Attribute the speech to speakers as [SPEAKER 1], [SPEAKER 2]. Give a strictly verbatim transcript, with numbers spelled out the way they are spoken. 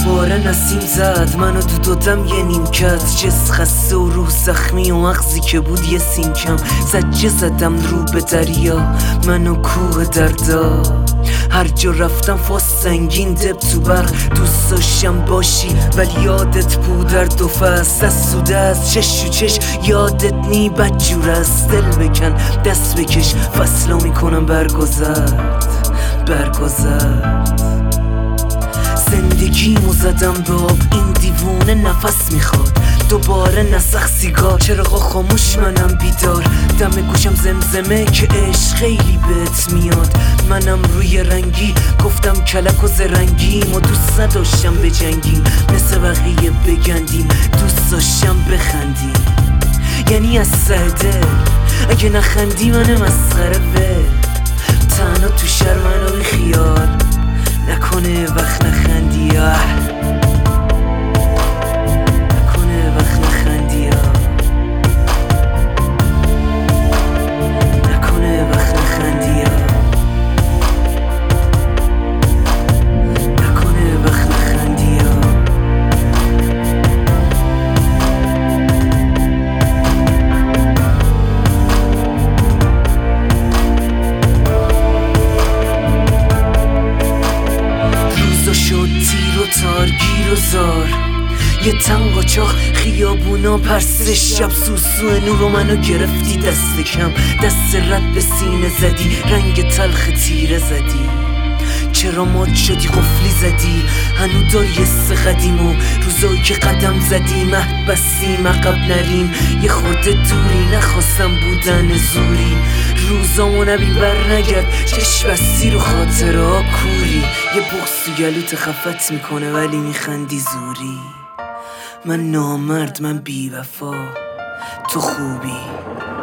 [SPEAKER 1] دوباره نسیم زد منو تو دادم یه نیمکت، جس خسته و روح زخمی و مغزی که بود یه سینکم. زجه زدم رو به دریا منو کوه دردا، هر جا رفتم فاس سنگین دب تو برق. دوست داشتم باشی ولی یادت بود در دو فصل، از سوده از چش و چش یادت نی بدجور است. دل بکن دست بکش فصلا میکنم برگذرد برگذرد. زندگیمو زدم به آب، این دیوونه نفس میخواد دوباره نسخ سیگار. چراغا خاموش منم بیدار، دم گوشم زمزمه که عشق خیلی بهت میاد. منم روی رنگی گفتم کلک و زرنگیم و دوست نداشتم بجنگیم مثل بقیه بگندیم، دوست داشتم بخندیم. یعنی از سر دل اگه نخندی من مسخره ول، تنها تو شهر منو بی خیال نکنه وقت نخندی. آه نکنه وقت نخندی. آه نکنه وقت نخندی. آه نکنه وقت نخندی. آه شد تیر و تارگیر و زار، یه تنگ و چاخ خیابونا پرسش شب. سوسو نور و منو گرفتی دست کم، دست رد به سینه زدی رنگ تلخ تیره زدی. چرا مات شدی قفلی زدی هنو داری حس قدیم و روزایی که قدم زدی مهد بستیم عقب نریم. یه خورده دوری نخواستم بودن زوری، روزامو نبین بر نگرد چشم بستی رو خاطرها کوری. یه بغض تو گلوت خفت میکنه ولی میخندی زوری. من نامرد من بی وفا تو خوبی.